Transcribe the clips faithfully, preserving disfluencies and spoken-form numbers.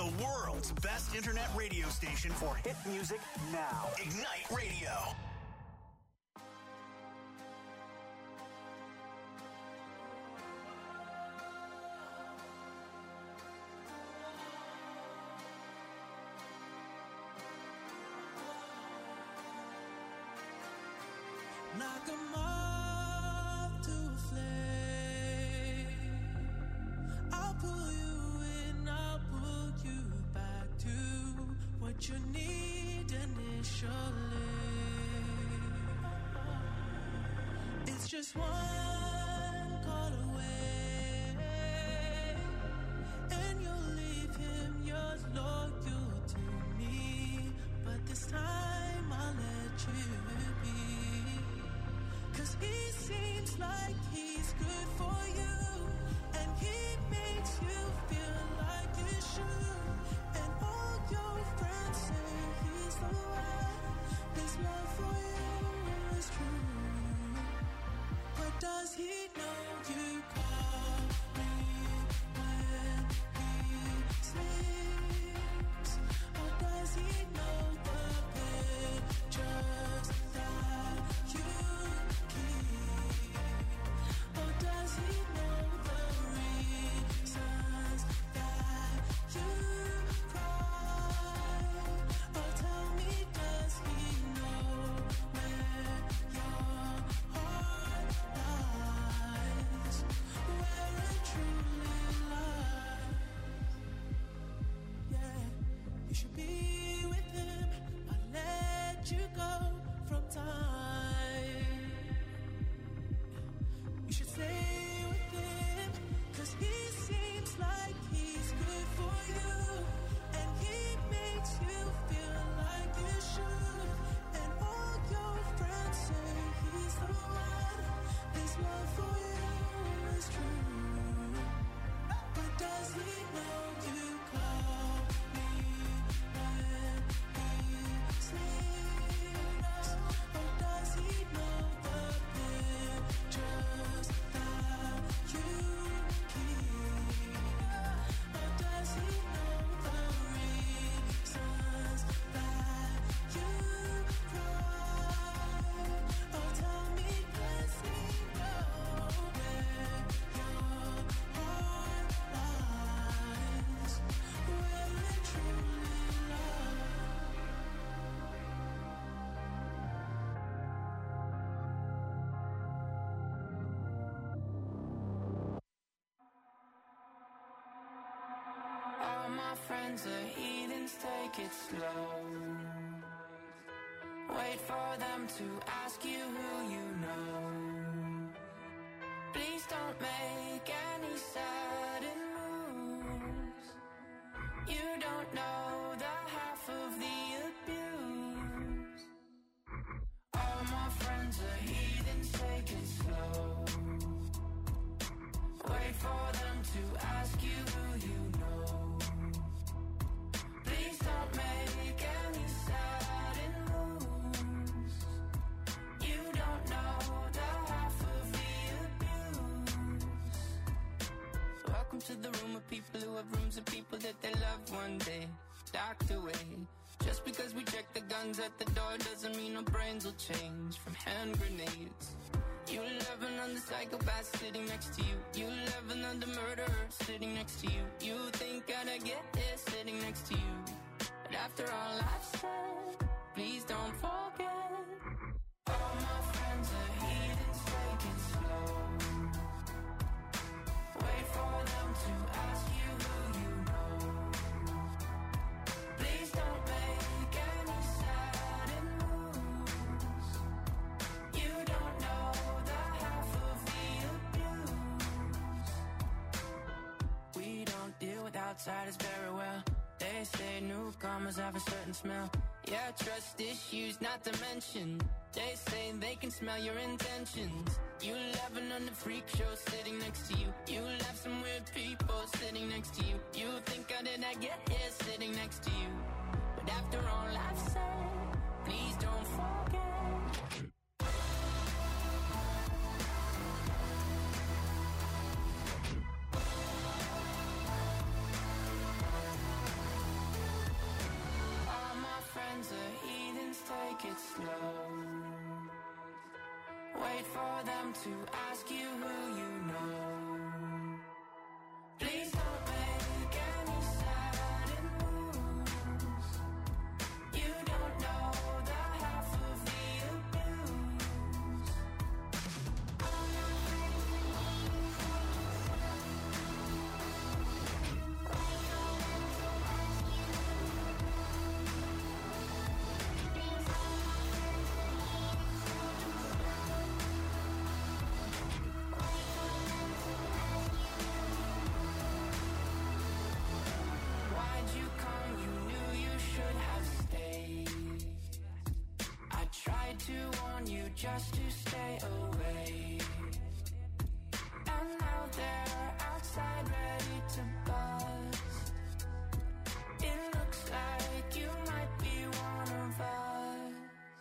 The world's best internet radio station for hit music now. Ignite Radio. Knock 'em off to a flame. I'll pull you in, I'll pull you back to what you need initially. It's just one call away, and you'll leave him yours loyal to me. But this time I'll let you be. He seems like he's good for you, and he makes you feel like you should. And all your friends say he's the one. His love for you is true. But does he know you call me when he sleeps? Or does he know the pictures that you friends are heathens, take it slow. Wait for them to ask you who you know. Please don't make any sudden moves. You don't know the half of the abuse. All my friends are heathens, take it slow. Wait for them to ask you who you know. Don't make any sudden moves. You don't know the half of the abuse. Welcome to the room of people who have rooms of people that they love one day docked away. Just because we check the guns at the door doesn't mean our brains will change from hand grenades. You love another psychopath sitting next to you. You love another murderer sitting next to you. You think I'd get here sitting next to you. But after all I've said, please don't forget. All my friends are heathens, take it slow. Wait for them to ask you who you know. Please don't make any sudden moves. You don't know the half of the abuse. We don't deal with outsiders very well. They say newcomers have a certain smell. Yeah, trust issues not to mention. They say they can smell your intentions. You laughing on the freak show sitting next to you. You laugh some weird people sitting next to you. You think how did I get here sitting next to you? But after all I've said, please don't forget. take it slow. Wait for them to ask you who you know. Please don't make any sudden moves. You don't know the half of the abuse. Why'd you come? You knew you should have stayed. I tried to warn you just to stay away. And now they're outside ready to buzz. It looks like you might be one of us.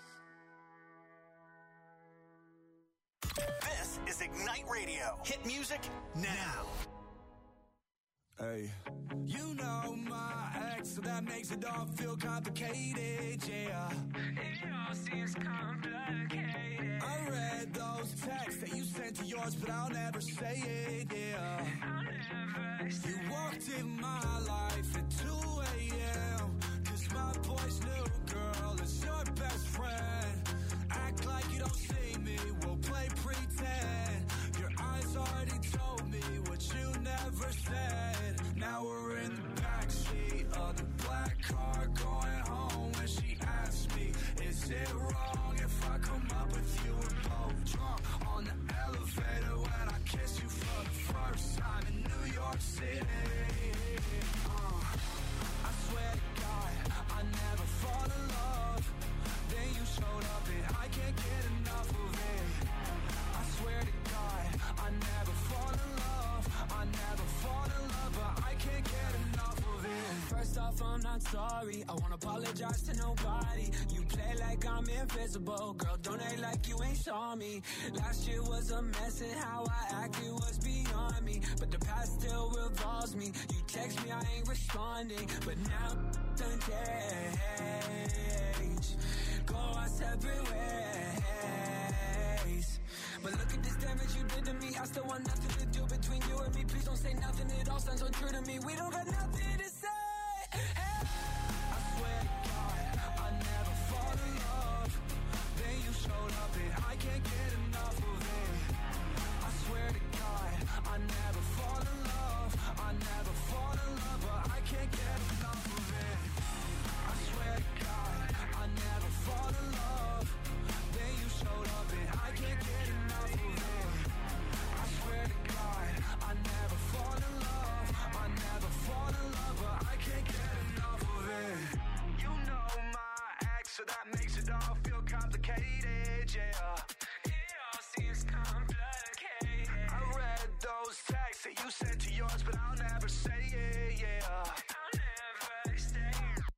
This is Ignite Radio. Hit music now. Hey, you know my ex, so that makes it all feel complicated, yeah. It all seems complicated. I read those texts that you sent to yours, but I'll never say it, yeah. I'll never say You walked in my life at two a.m. Cause my boy's new girl is your best friend. Act like you don't see me, we'll play pretend. Your eyes already told me what you never said. Now we're in the backseat of the black car going home. When she asked me, is it wrong if I come up with you and both drunk on the elevator when I kiss you for the first time in New York City? Uh, I swear to God, I never fall in love. Then you showed up and I can't get enough of it. I swear to God, I never fall in love. I never fall in love, but I can't get enough of it. First off, I'm not sorry. I won't apologize to nobody. You play like I'm invisible. Girl, don't act like you ain't saw me. Last year was a mess and how I acted was beyond me. But the past still revolves me. You text me, I ain't responding. But now done change. Go our separate ways. But look at this damage you did to me. I still want nothing to do between you and me. Please don't say nothing, it all sounds untrue to me. We don't got nothing to say. Hey. I swear to God, I never fall in love. Then you showed up and I can't get enough of it. I swear to God, I never fall in love. I never fall in love, but I can't get enough of it. I swear to God, I never fall in love. Then you showed up and I can't get enough of it. I swear to God, I never fall in love. I never fall in love, but I can't get enough of it. You know my ex, so that makes it all feel complicated, yeah. It all seems complicated. I read those texts that you sent to yours, but I'll never say it, yeah. I'll never say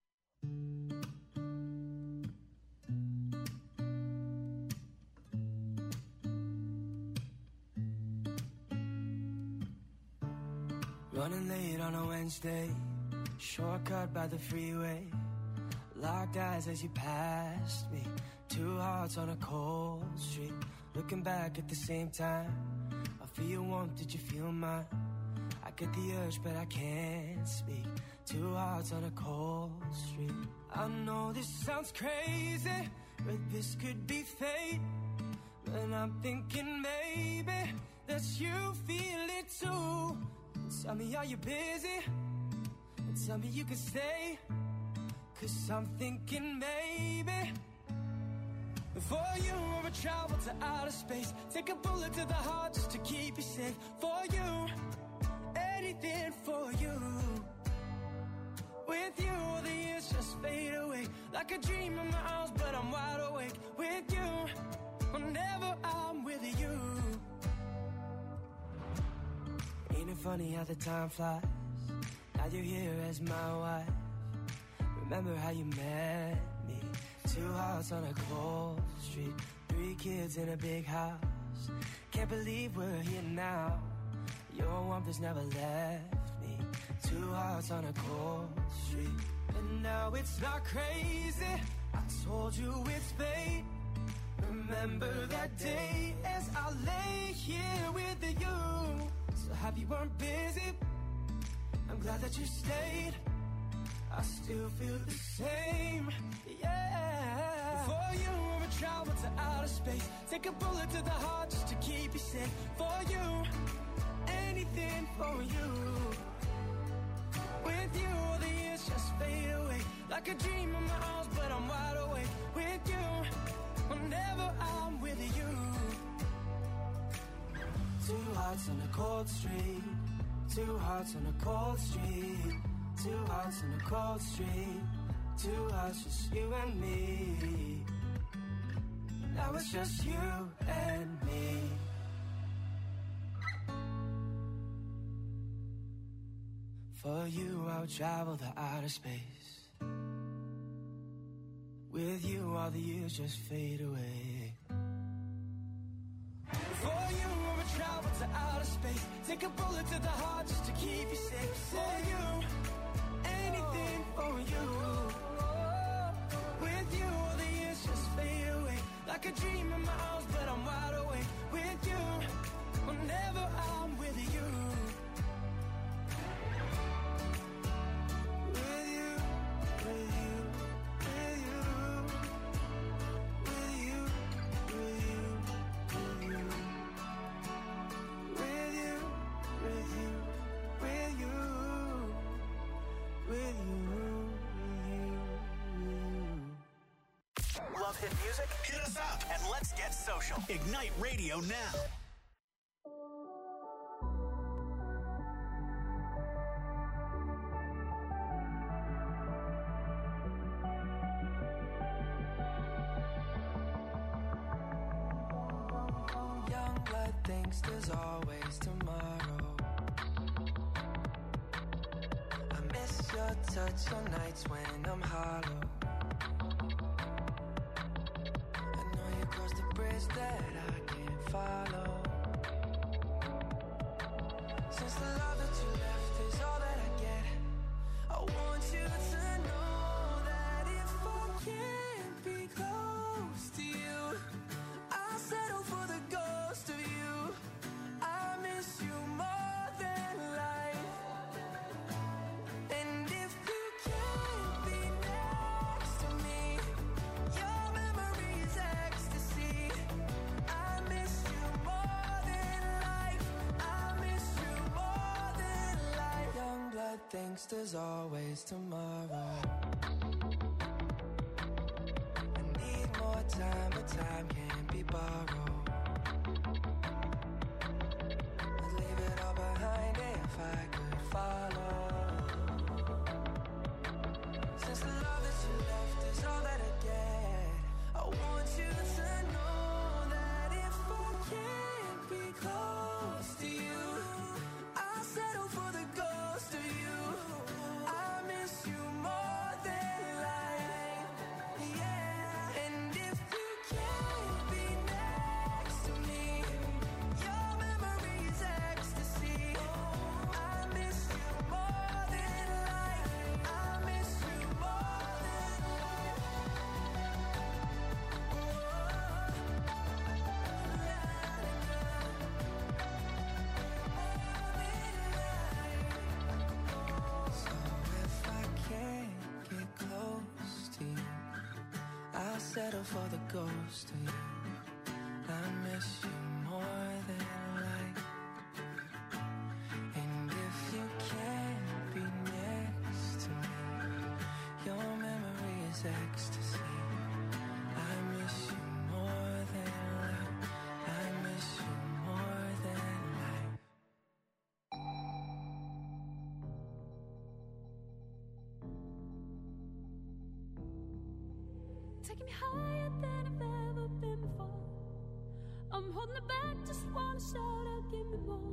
Running late on a Wednesday, shortcut by the freeway. Locked eyes as you passed me, two hearts on a cold street. Looking back at the same time, I feel your warmth, did you feel mine? I get the urge but I can't speak, two hearts on a cold street. I know this sounds crazy, but this could be fate. And I'm thinking maybe that you feel it too. Tell me, are you busy? Tell me you can stay. Cause I'm thinking maybe for you I would travel to outer space, take a bullet to the heart just to keep you safe. For you, anything for you. With you all the years just fade away, like a dream in my arms but I'm wide awake. With you, whenever I'm with you. Ain't it funny how the time flies? Now you're here as my wife. Remember how you met me? Two hearts on a cold street, three kids in a big house. Can't believe we're here now. Your warmth has never left me. Two hearts on a cold street. And now it's not crazy, I told you it's fate. Remember that day as I lay here with you. So happy you weren't busy. I'm glad that you stayed. I still feel the same, yeah. For you, I would travel to outer space. Take a bullet to the heart just to keep you safe. For you, anything for you. With you, all the years just fade away. Like a dream in my arms, but I'm wide awake. With you, whenever I'm with you. Two hearts on a cold street. Two hearts on a cold street. Two hearts on a cold street. Two hearts, just you and me. Now it's just you and me. For you, I'll travel the outer space. With you, all the years just fade away. For you, I would travel to outer space. Take a bullet to the heart just to keep you safe. For you, anything for you. With you, all the years just fade away. Like a dream in my arms, but I'm wide awake. With you, whenever I'm with you. With you, with you, with you. With you, with you, with you. With you, with you, with you. With you, with you. Love hit music? Hit us up and let's get social. Ignite Radio now. Young blood thinks there's always tomorrow. I miss your touch on nights when I'm hollow. I know you crossed the bridge that I can't follow. Since the love that you left is all that I get, I want you to know that if I can't be close to you, I'll settle for the ghost of you. I miss you more than life. And if you can't be next to me, your memory is ecstasy. I miss you more than life. I miss you more than life. Young blood thinks there's always tomorrow. I need more time, but time can't be borrowed. I'd leave it all behind if I could follow. Since the love that you left is all that I get, I want you to know that if I can't be close to you, I'll settle for the ghost of you. I miss you more than life, yeah. And if you can't be next to me, your memory is ecstasy. I miss you more than life. I miss you more than life. So if I can't get close to you, I'll settle for the ghost of you. I miss you more than life. And if you can't be next to me, your memory is ecstasy. I miss you more than life. I miss you more than life. Taking me higher than I've ever been before. I'm holding it back, just wanna shout out, give me more.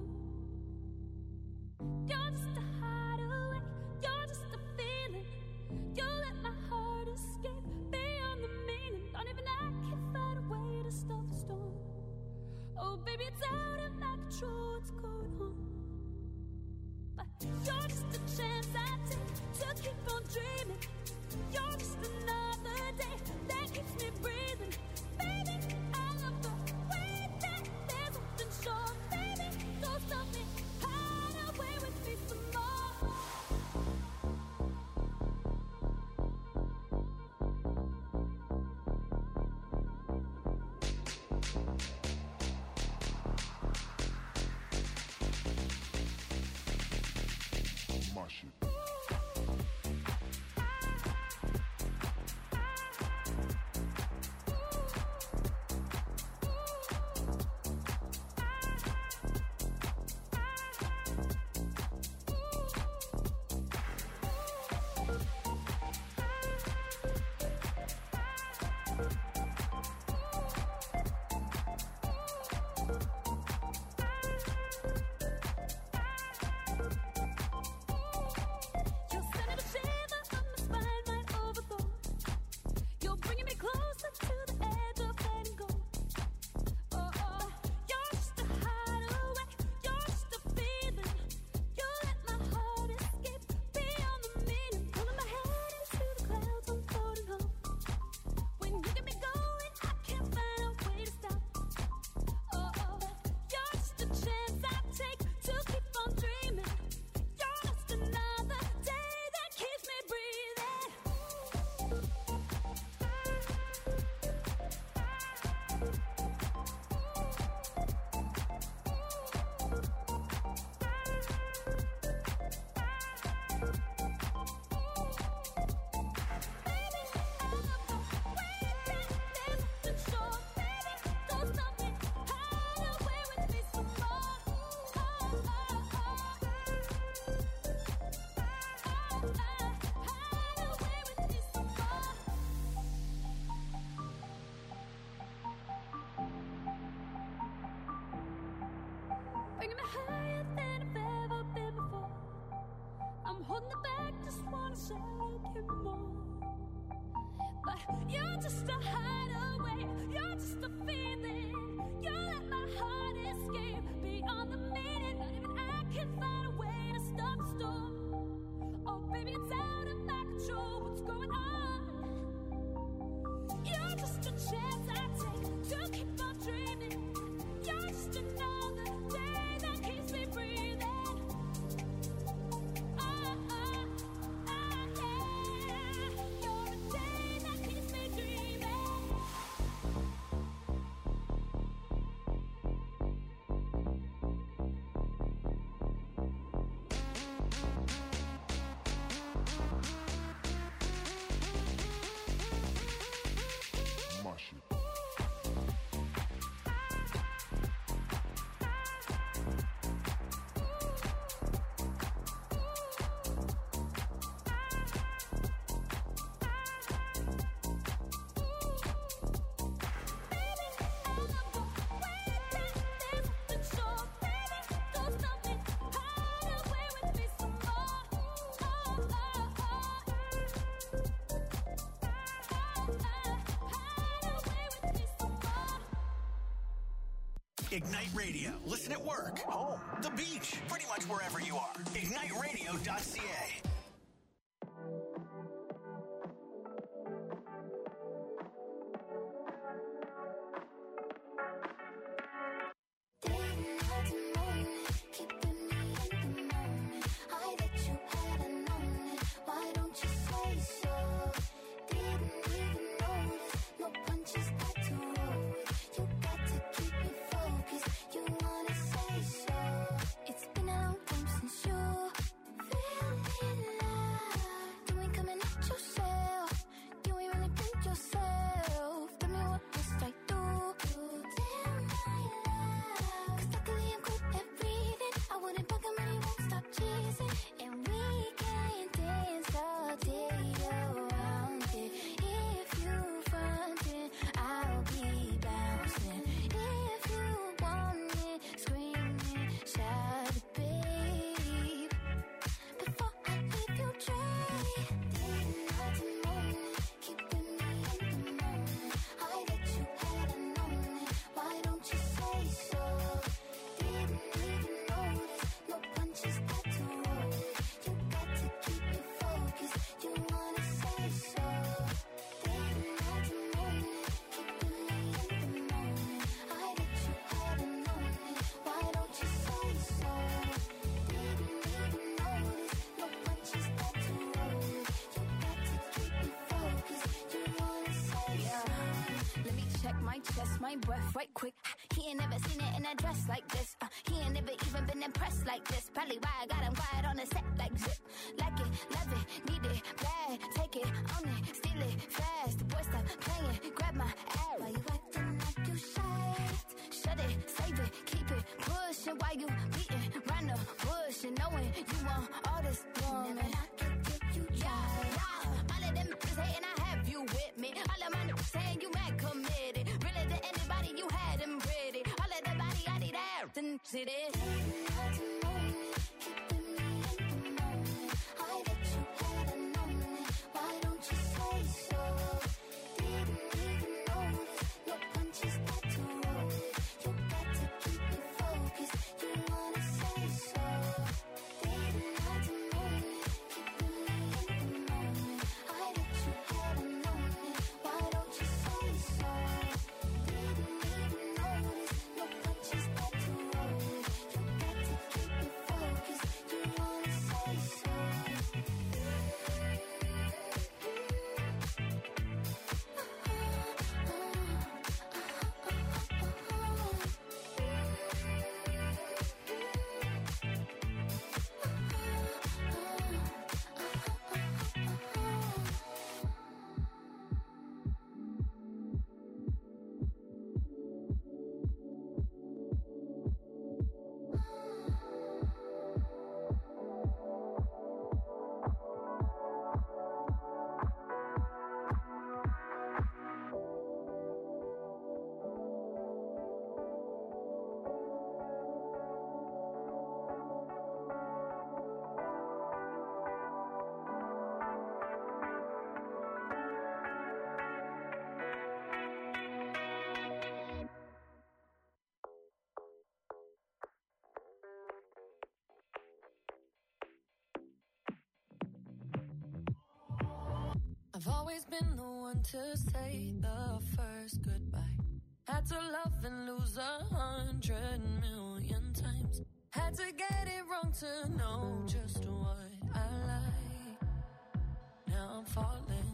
You're just a hideaway, you're just a feeling. You let my heart escape beyond the meaning. Don't even I can find a way to stop the storm. Oh baby, it's out of my control, what's going on? But you're just a chance I take to keep on dreaming. You're just another day higher than I've ever been before. I'm holding it back, just wanna say you more. But you're just a hideaway, you're just a feeling. You let my heart escape beyond the meaning. Not even I can find a way to stop the storm. Oh baby, it's out of my control, what's going on? You're just a chance I take to keep on dreaming. You're just another day that keeps me breathing. Oh, oh, oh, yeah. You're a day that keeps me dreaming. Mash it. Ignite Radio. Listen at work, home, the beach, pretty much wherever you are. ignite radio dot c a. My breath right quick. He ain't never seen it in a dress like this. Uh, he ain't never even been impressed like this. Probably why I got him quiet on the set like zip. Like it, love it, need it, bad. Take it, own it, steal it, fast. The boy stop playing, grab my ass. Why you acting like you shy? Shut it, save it, keep it pushing. Why you beating round the bush and knowing you want all this woman? Never knock it till you try. Yeah, all of them niggas hating, I have you with me. All of my niggas saying you mad committed. Really to anybody you had them pretty. All of the body I need out and sit it. I've always been the one to say the first goodbye. Had to love and lose a hundred million times. Had to get it wrong to know just what I like. Now I'm falling.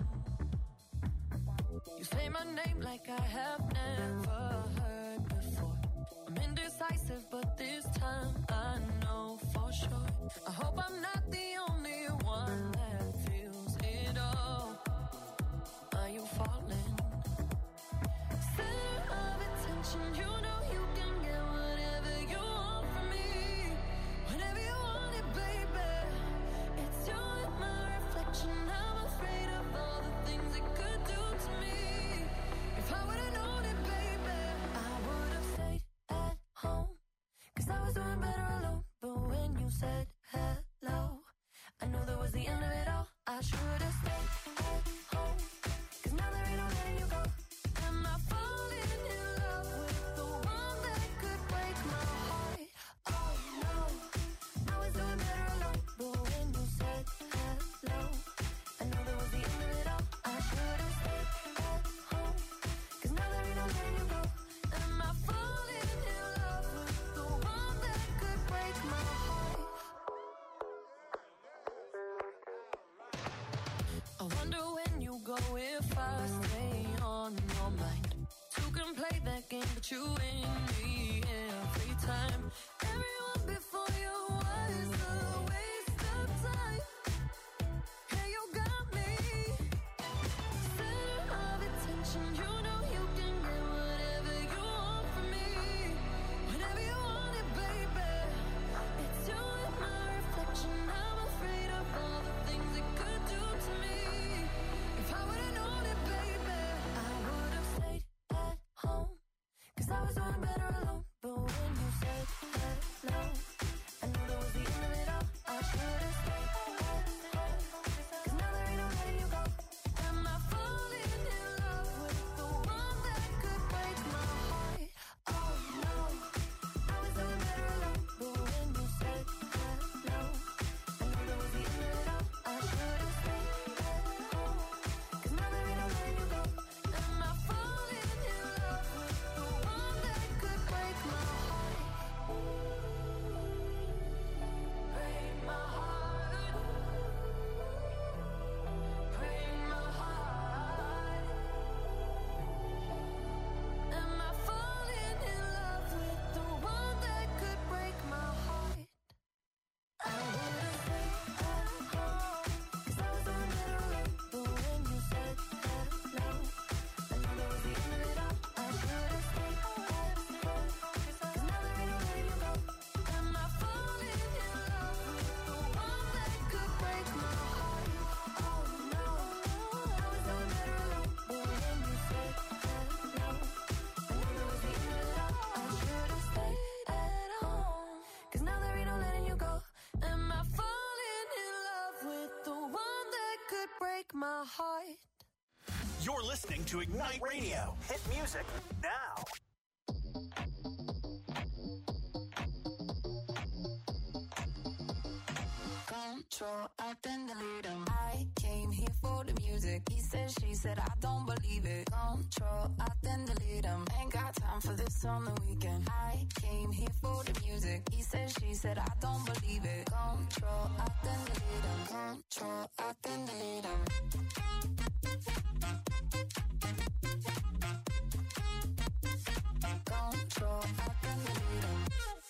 You say my name like I have never heard before. I'm indecisive, but this time I know for sure. I hope I'm not the only one that feels it all. Are you falling? Center of attention, you know you can get whatever you want from me. Whenever you want it, baby. It's you and my reflection. I'm afraid of all the things it could do to me. If I would've known it, baby, I would've stayed at home. Cause I was doing better alone. But when you said hello, I knew that was the end of it all. I should've stayed at home. Cause now there ain't no letting you go. Am I falling in love with the one that could break my heart? Oh no, I was doing better alone. But when you said hello, I knew that was the end of it all. I should've stayed at home. Cause now there ain't no letting you go. Am I falling in love with the one that could break my heart? I wonder when you go if I stay on your mind. Two can play that game, but you win me every time. Everyone before you was a waste of time. Yeah, you got me. Center of attention, you know you can get whatever you want from me. Whenever you want it, baby. It's you and my reflection. I'm afraid of all the things it could do to me. If I would've known it, baby, I would've stayed at home. Cause I was doing better alone. But when you said hello, I knew that was the end of it all. I should've stayed at home. Cause now there ain't no letting you go. Am I falling in love with the one that could break my heart? Oh no, I was doing better alone. But when you said hello, I knew that was the end of it all. I should've stayed at home. Cause now there ain't no letting you go. Am I falling in love with the one that could break my heart? Break my heart. Break my heart. Am I falling in love with the one that could break my heart? I would've stayed at home. Cause I was doing better alone. But when you said hello, I knew that was the end of it all. I should've stayed at home. Cause now there ain't no letting you go. Am I falling in love with the one that could break my heart? Oh no, I was doing better alone. But when you said hello, I knew that was the end of it all. I should've stayed at home. Cause now there ain't no letting you go. Am I falling in love with the one that could break my heart? You're listening to Ignite Radio. Hit music now. Control, I then delete him. I came here for the music. He said, she said, I don't believe it. Control, I then delete him. Ain't got time for this on the weekend. I came here for the music. He said, she said, I don't believe it. Control, I then delete him. Control, I then delete him. Control, I then delete him.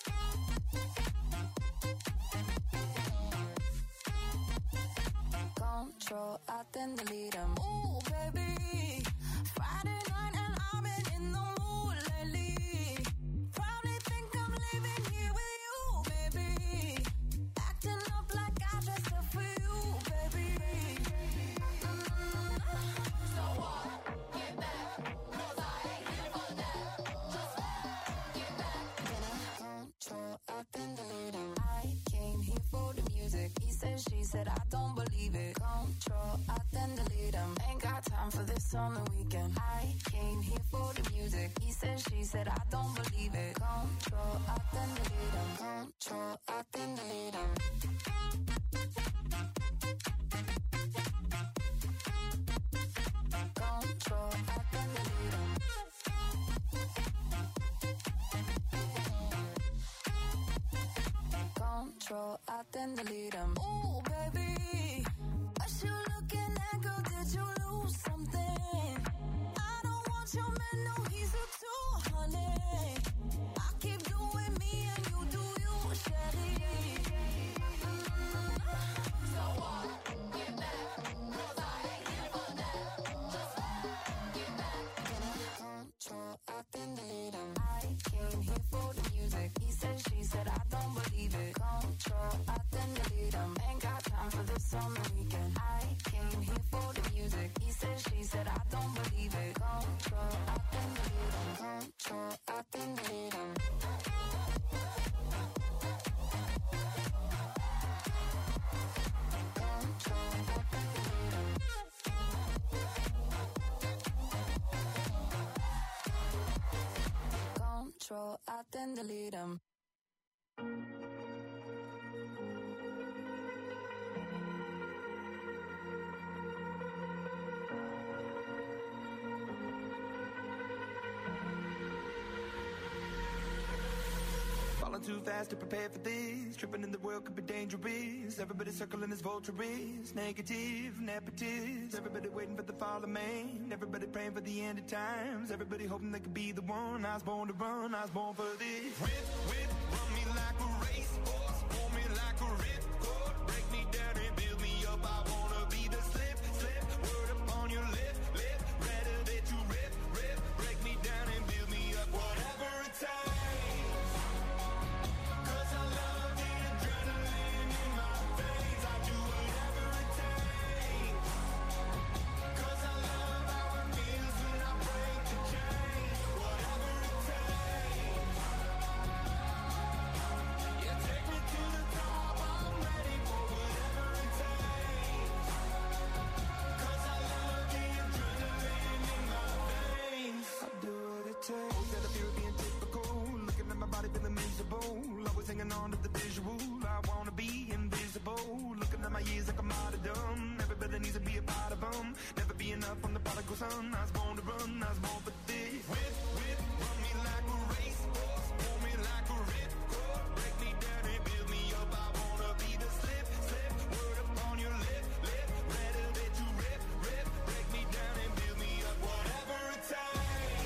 Control, I then delete him. Ooh, baby, Friday night and I've been in the mood lately. Probably think I'm leaving here with you, baby. Acting up like I dressed up for you, baby. Mm-hmm. So what? Get back, 'cause I ain't here for that. Just get back. Then I control, I then delete him. I came here for the music. He said, she said, I don't believe it. Control, I then delete him. Ain't got time for this on the weekend. I came here for the music. He said, she said, I don't believe it. Control, I then delete him. Control, I then delete him. Control, then delete them. Ooh, baby, what you looking at, girl? Did you lose something? I don't want your man, no, he's a two hundred. I keep doing me and you do you, Shelly. So what? Get back, 'cause I ain't here for that. Just get back. Control, I then delete him. I came here for the music. He said, she said, I don't believe it. Control, I then delete him. Ain't got time for this on the weekend. I came here for the music. He said, she said, I don't believe it. Control, I then delete him. Control, I then delete him. Control, I then delete them. Falling too fast to prepare for this. Tripping in the world could be dangerous. Everybody circling as vultures. Negative, nepotist. Everybody waiting for the fall of man. Everybody praying for the end of times. Everybody hoping they could be the one. I was born to run, I was born for this. Whip, whip, run me like a racehorse. Pull me like a ripcord. Break me down and build me up. I wanna be the slip, slip. Word upon your lip, lip. Rather that you rip, rip. Break me down and build me up. Whatever it takes. Instead of you being typical, looking at my body feeling miserable, always hanging on to the visual. I wanna be invisible, looking at my years like I'm martyrdom. Everybody needs to be a part of them. Never be enough from the prodigal son. I was born to run, I was born for this. Whip, whip, run me like a racehorse, pull me like a ripcord. Break me down and build me up. I wanna be the slip, slip. Word upon your lip, lip. Rather that you rip, rip. Break me down and build me up. Whatever it takes.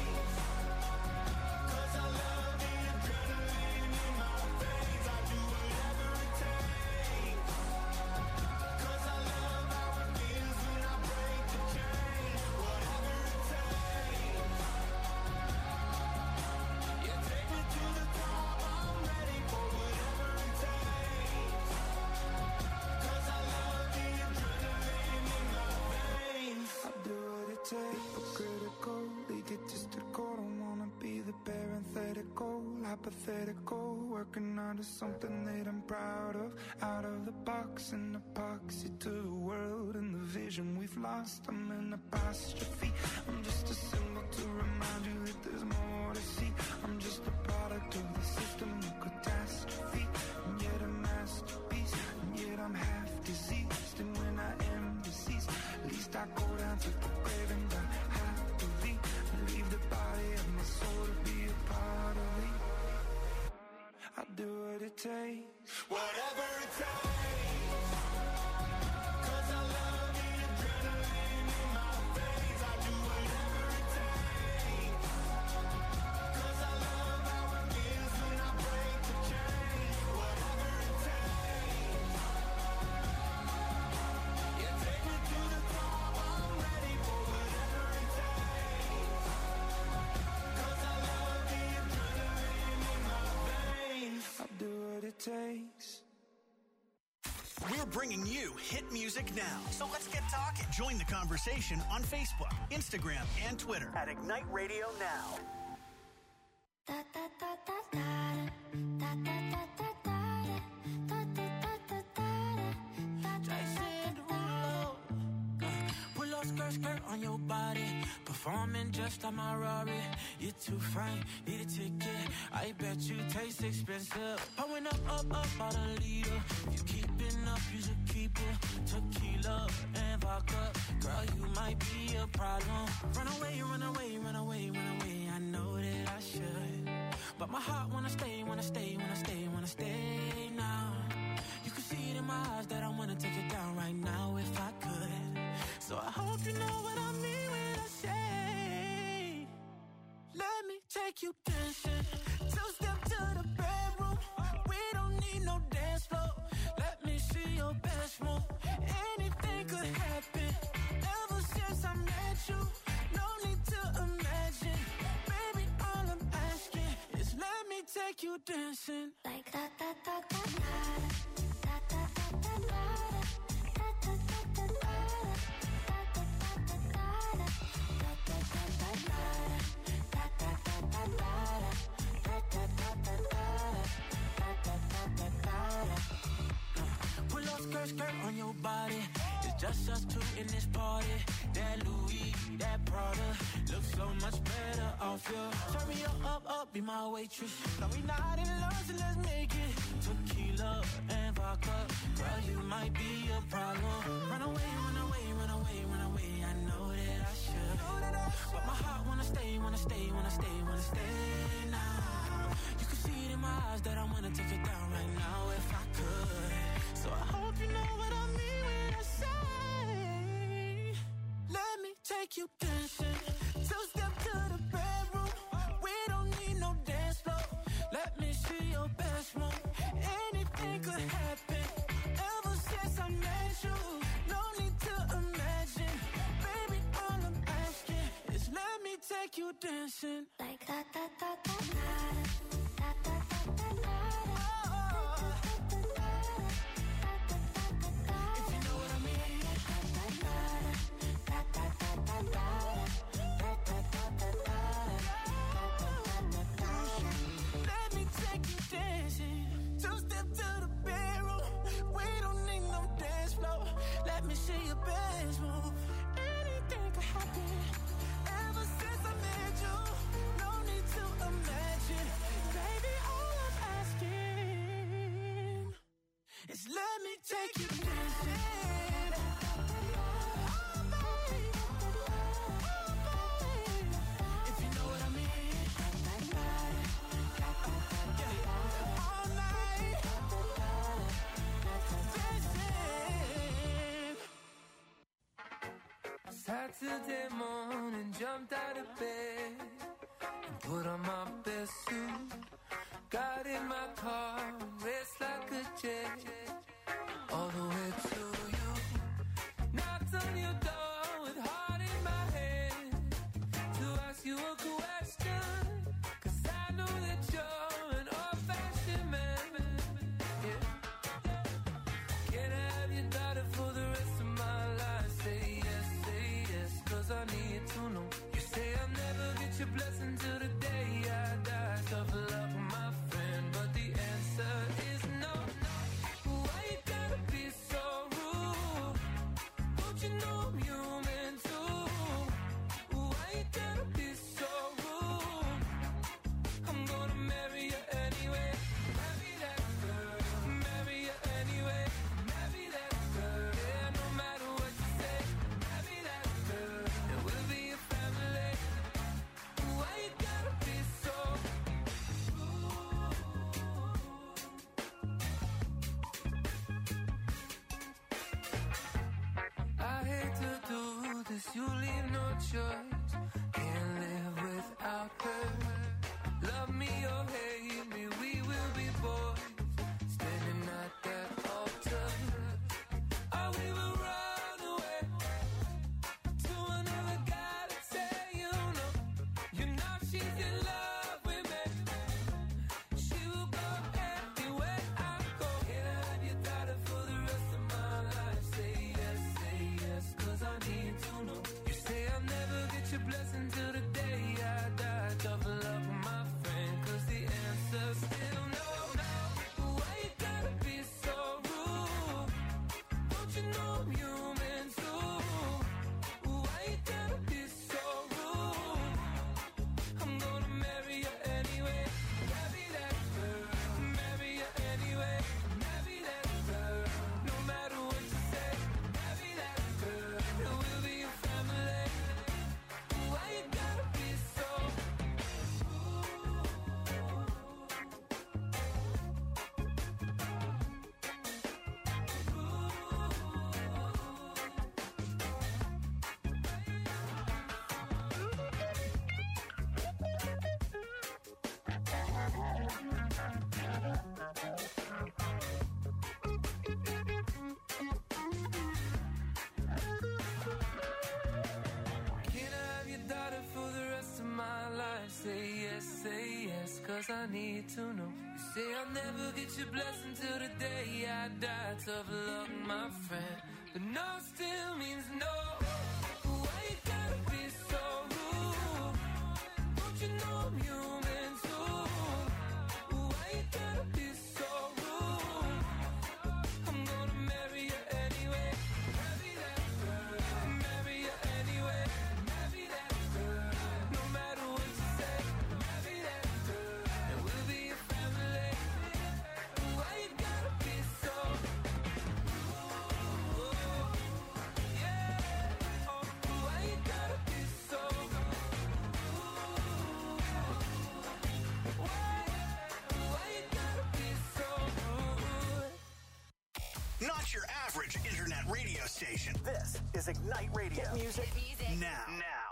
Hypocritical, egotistical, don't wanna be the parenthetical, hypothetical, working out of something that I'm proud of, out of the box, an epoxy to the world and the vision we've lost. I'm an apostrophe, I'm just a symbol to remind you that there's more to see. I'm just a product of the system of catastrophe, and yet a masterpiece, and yet I'm half diseased, and when I am deceased, at least I go down to the grave and die happily, and leave the body of my soul to be a part of me. I'll do what it takes, whatever it takes, 'cause I love the adrenaline in my veins. I'll do whatever it takes, 'cause I love how it feels when I break the chain. Whatever it takes, yeah, take me to the top. I'm ready for whatever it takes, 'cause I love the adrenaline in my veins. I'll do what it takes. We're bringing you hit music now. So let's get talking. Join the conversation on Facebook, Instagram, and Twitter at Ignite Radio Now. Da da da da da da da da da da da da da da. Pull up skirt, skirt on your body. Performing just like my Rari. You're too fine, need a ticket. I bet you taste expensive. Pouring up, up, up, out a leader. If you keeping up, you should keep it. Tequila and vodka. Girl, you might be a problem. Run away, run away, run away, run away. I know that I should, but my heart wanna stay, wanna stay, wanna stay, wanna stay now. You can see take you dancing. Two step to the bedroom. We don't need no dance floor. Let me see your best move. Anything could happen. Ever since I met you, no need to imagine. Baby, all I'm asking is let me take you dancing. Like da da da da da da da da da da. Pull up skirt, skirt on your body. It's just us two in this party. That Louis, that Prada, looks so much better off you. Turn me up, up, up, be my waitress. Now we not in love, so let's make it tequila and vodka. Girl, you might be a problem. Run away, run away, run away, run away. I know that I should, but my heart wanna stay, wanna stay, wanna stay, wanna stay now. You can see it in my eyes that I wanna take it down right now if I could. So I hope you know what I mean when I say, let me take you dancing. Two step to the bedroom. We don't need no dance floor. Let me see your best move. Anything could happen. Ever since I met you, no need to imagine. Baby, all I'm asking is let me take you dancing. Like da da da da da da da da da da. Let me see your best move. Anything could happen. Ever since I met you, no need to imagine. Baby, all I'm asking is let me take you dancing. Oh, baby. Oh, baby. If you know what I mean. Yeah. All night. Saturday morning, jumped out of bed and put on my best suit. Got in my car, raced like a jet, all the way to you. Knocked on your door with heart in my hand to ask you a question, 'cause I know that you're an old-fashioned man. Yeah. Can I have your daughter for the rest of my life? Say yes, say yes, 'cause I need to know. You say I'll never get your blessing till the day I die. Tough love for my friend, but the answer is no. Why you gotta be so rude? Don't you know I'm human too? Why you gotta be so rude? I'm gonna marry you anyway. Marry that girl. Marry you anyway. Marry that girl. Yeah, no matter what you say. Marry that girl. And we'll be a family. Why you gotta be so rude? I hate to do this, you leave no choice. Can't live without her. Love me or hate me, we will be boys. Standing at that altar. Or we will run away to another guy that say you know. You know she's in love with me. She will go anywhere I go. Can I have your daughter for the rest of my life? Say yes, say yes, 'cause I need to know. You say I'll never get your blessing till the day I die. Tough love for my friend, 'cause the answer's still no. Why you gotta be so rude? Don't you know I'm human too? Why you gotta be so rude? I'm gonna marry you anyway. Marry that girl. Marry you anyway. Marry that girl. No matter what you say. Marry that girl. And we'll be a family. Why you say yes, say yes, cause I need to know. You say I'll never get your blessing till the day I die. Tough luck, my friend, but no still means no. Why you gotta be so rude? Don't you know I'm human too? Why you gotta be so rude? I'm gonna marry you anyway. Marry that girl. Marry you anyway. Marry that girl. No matter what you say. Marry that girl. And we'll be a family. Why you gotta be so rude? Yeah. Oh, why you gotta be so rude? Why? Why you gotta be so rude? Not your average internet radio station. This is Ignite Radio. Hit music, now. Now.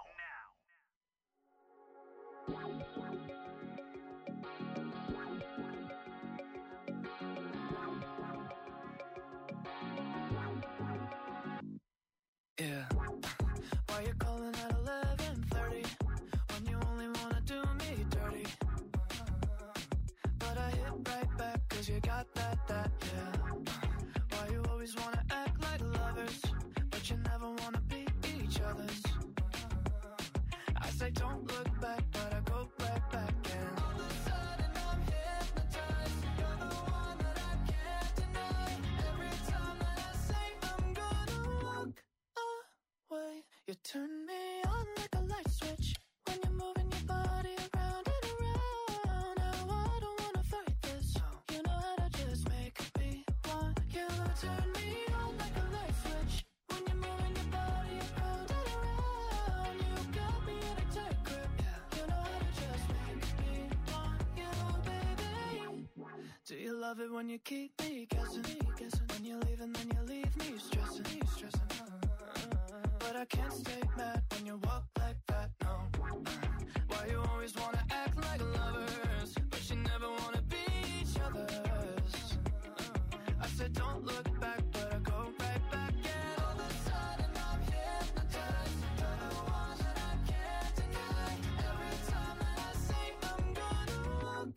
Yeah. Why you calling at eleven thirty when you only wanna do me dirty? But I hit right back cause you got that, that, yeah. Why you always wanna act like lovers, but you never wanna be each other's? I say don't look back, but I go right back and all of a sudden I'm hypnotized. You're the one that I can't deny. Every time that I say I'm gonna walk away, you turn me on like a light switch when you're moving your body around and around. Now I don't wanna fight this. You know how to just make me want you. Turn me on like a light switch when you're moving your body around and around. You got me in a tight grip. You know how to just make me want you, baby. Do you love it when you keep me guessing? When you leave and then you leave me stressing, stressing. But I can't stay mad when you walk like that, no. Why you always wanna act like lovers, but you never wanna be each other's? I said don't look back, but I go right back and all of a sudden I'm hypnotized. You're the one that I can't deny. Every time that I say I'm gonna walk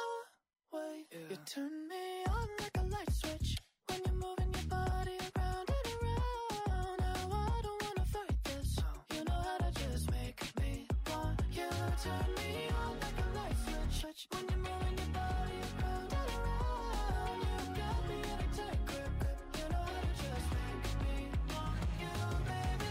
away, you turn me on like a light switch when you're moving your body around and around. Now I don't wanna fight this. You know how to just make me want you. Turn me on like a light switch when you're moving your body around and around. You got me in a tight grip. You know how to just make me want you, baby.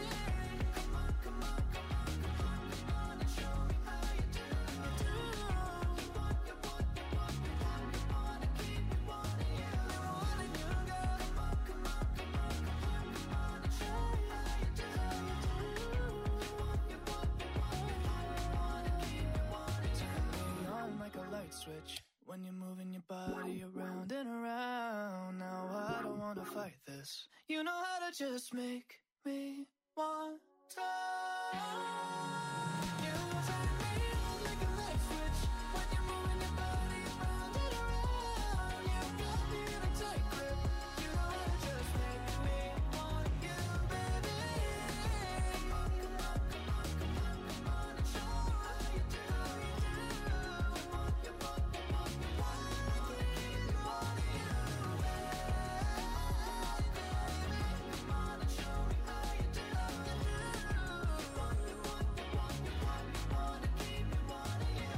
Come on, come on, come on, come on, come on and show me how you do. You want, you want, you want, you want, you wanna keep me wanting you. Wanting you, girl. Come on, come on, come on, come on, come on and show me how you do. You want, you want, you want, you want, you wanna keep me wanting you. Turn me on like a light switch when you're moving your body around and around. Now I don't wanna fight this. You know how to just make me want to. You turn me on like a light switch when you're moving your body around and around. You got me in a tight grip. You know how to just make me want you, baby. Come on, come on, come on, come on, come on and show me how you do. You want, you want, you want, you want, you wanna keep me wanting you. Come on and show me how you do. You want, you want, you want, you want, you wanna keep me wanting you.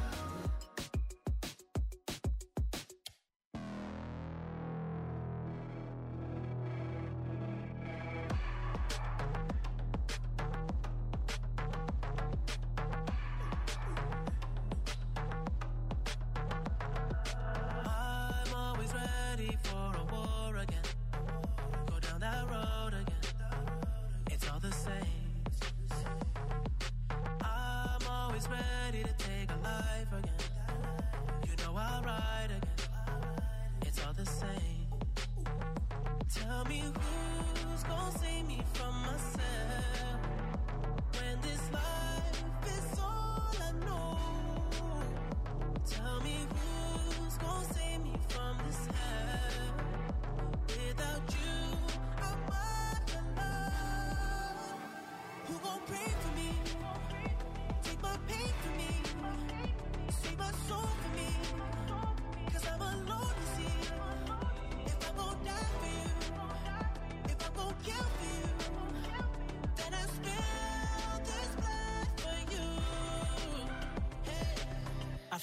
I'm always ready for a war again. Go down that road again. It's all the same. I'm always ready to take a life again. You know I'll ride again. It's all the same. Tell me who's gonna save me from myself when this life is all I know. Tell me who's gonna save me from this hell. Without you, I'm alone. Who gon' pray for me? Take my pain from me.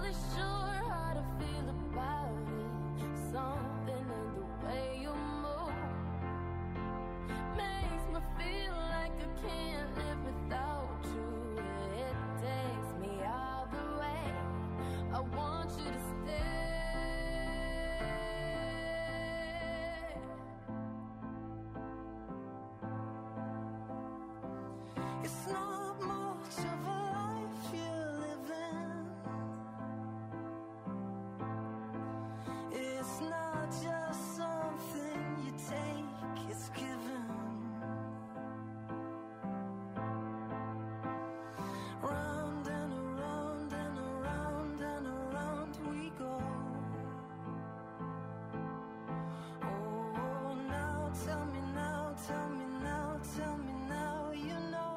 really sure how to feel about it. Something in the way you move makes me feel like I can't live without you. It takes me all the way. I want you to stay. It's not much of a life you're living. It's not just something you take, it's given. Round and around and around and around we go. Oh, now tell me now, tell me now, tell me now, you know.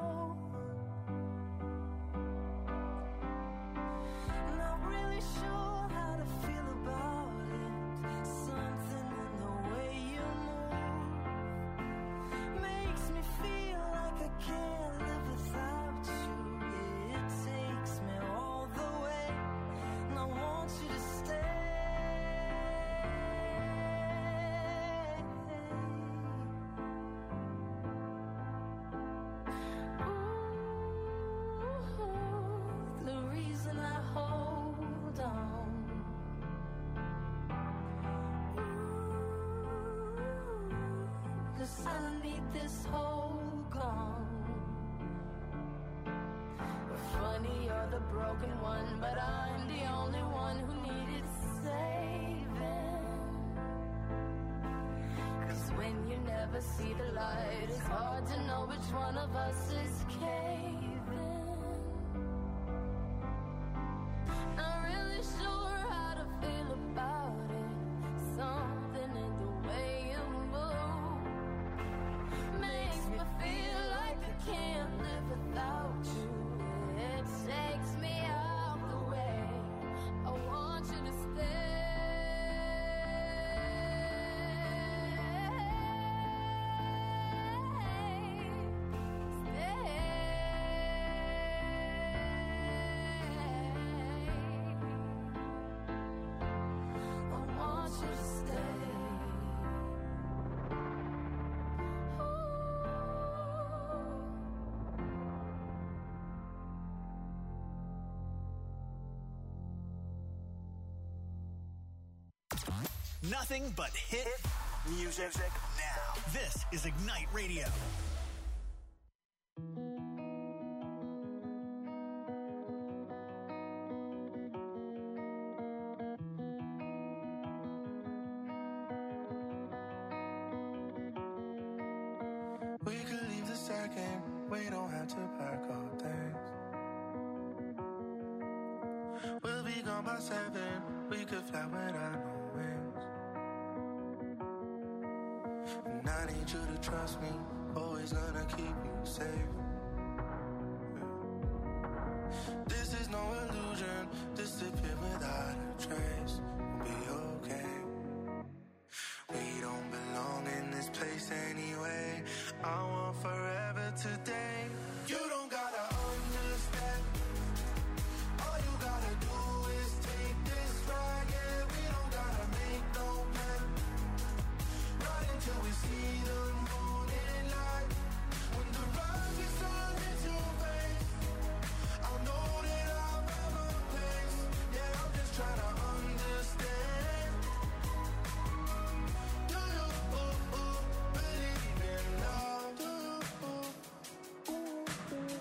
Not really sure how to feel about it. Something in the way you move makes me feel like I can't live without you. It takes me all the way, and I want you to stay. Ooh, the reason I hold on. Ooh, 'cause underneath this whole gone. Funny, you're the broken one, but I'm the only one who needed saving. 'Cause when you never see the light, it's hard to know which one of us is caving. Not really sure how to feel about it. Something in the way you move makes me feel like I can't live without you. It takes me out the way. I want you to stay. I want you to stay. Nothing but hit music now. This is Ignite Radio. We could leave the second, we don't have to pack our things. We'll be gone by seven, we could fly without no wings. And I need you to trust me, always gonna keep you safe. This is no illusion, disappear without a trace. We'll be okay. We don't belong in this place anyway. I want forever today. You don't gotta understand. All you gotta do is take this ride. Yeah, we don't gotta make no plan. Right until we see the morning light. When the rising sun hits your face, I'll know that I'll have a place. Yeah, I'm just trying to understand. Do you ooh, ooh, believe in love? Do you ooh, ooh, ooh.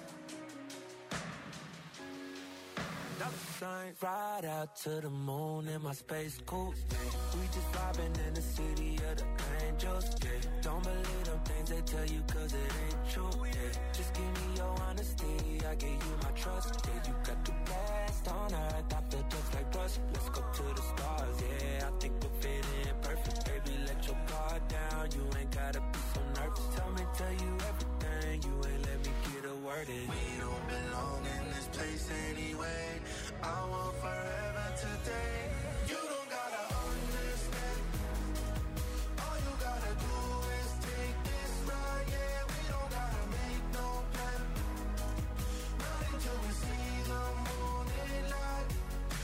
Dollar signs, ride out to the moon in my space coupe. We just vibing in the city of the angels. Yeah, don't believe them things they tell you 'cause it ain't true. Yeah, just give me your honesty, I give you my trust. Yeah, you got the best on earth, I feel just like rust. Let's go to the stars. Yeah, I think we'll fit in perfect. Baby, let your guard down. You ain't gotta be so nervous. Tell me, tell you everything. You ain't let me get a word in. We don't belong in this place anyway. I want forever today. You don't gotta understand. All you gotta do is take this ride. Yeah, we don't gotta make no plan. Right until we see the morning light.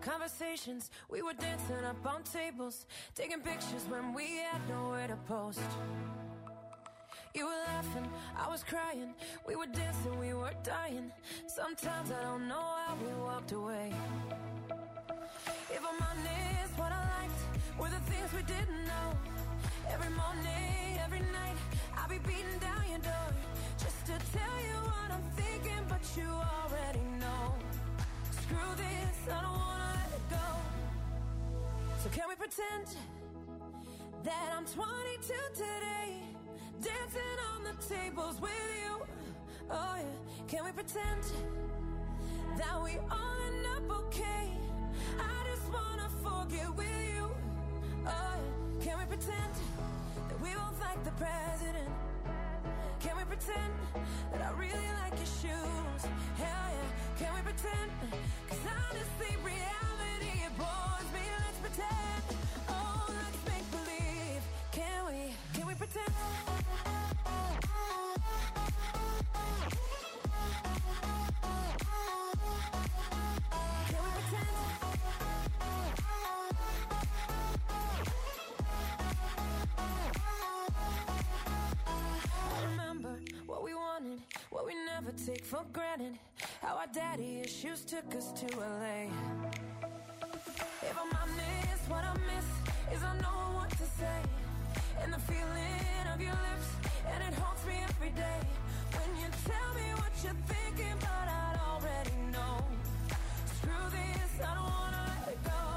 Conversations, we were dancing up on tables, taking pictures when we had nowhere to post. You were laughing, I was crying, we were dancing, we were dying. Sometimes I don't know how we walked away. If I'm honest, what I liked were the things we didn't know. Every morning, every night, I'll be beating down your door just to tell you what I'm thinking, but you already know. Screw this, I don't wanna let it go. So can we pretend that I'm twenty-two today, dancing on the tables with you? Oh yeah, can we pretend that we all end up okay? I just wanna forget with you. Oh yeah, can we pretend that we both like the president? Can we pretend that I really like your shoes? Hell yeah, can we pretend? Cause honestly, reality, it bores me. Let's pretend. Oh, let's make believe. Can we, can we pretend? What we never take for granted, how our daddy issues took us to L A. If I'm honest, what I miss is I know what to say, and the feeling of your lips, and it haunts me every day. When you tell me what you're thinking, but I already know. Screw this, I don't wanna